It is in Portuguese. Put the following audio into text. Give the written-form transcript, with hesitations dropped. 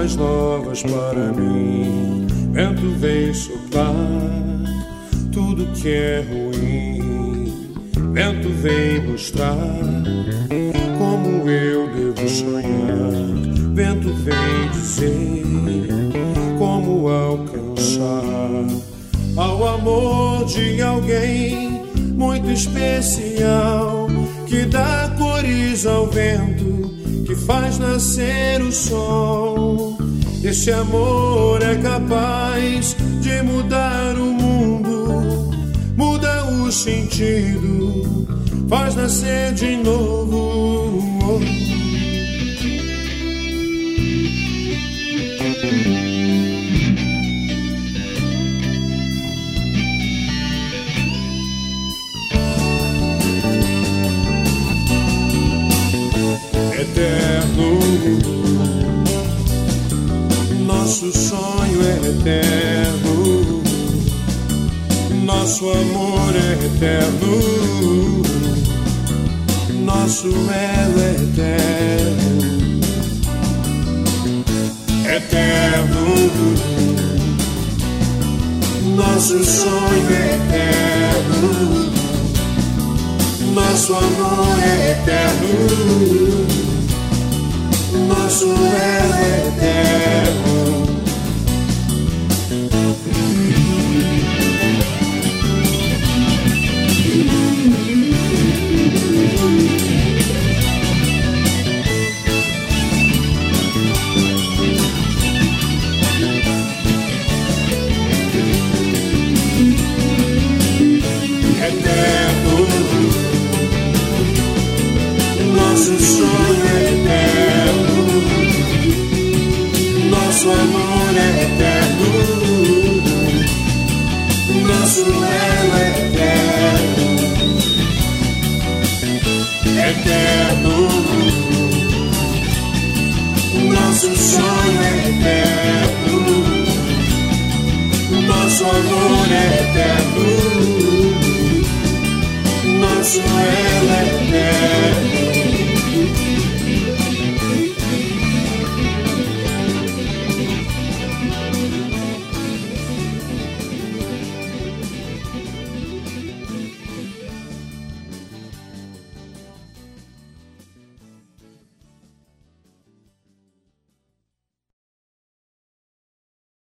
boas novas para mim. Vento vem soprar tudo que é ruim. Vento vem mostrar como eu devo sonhar. Vento vem dizer como alcançar ao amor de alguém muito especial, que dá cores ao vento, que faz nascer o sol. Esse amor é capaz de mudar o mundo, muda o sentido, faz nascer de novo. Eterno, nosso sonho é eterno, nosso amor é eterno, nosso elo é eterno. Eterno, nosso sonho é eterno, nosso amor é eterno, nosso elo é eterno. Eterno, nosso sonho é eterno, nosso amor é eterno, nosso elo é eterno. Eterno, nosso sonho é eterno, nosso amor é eterno, nosso elo é eterno.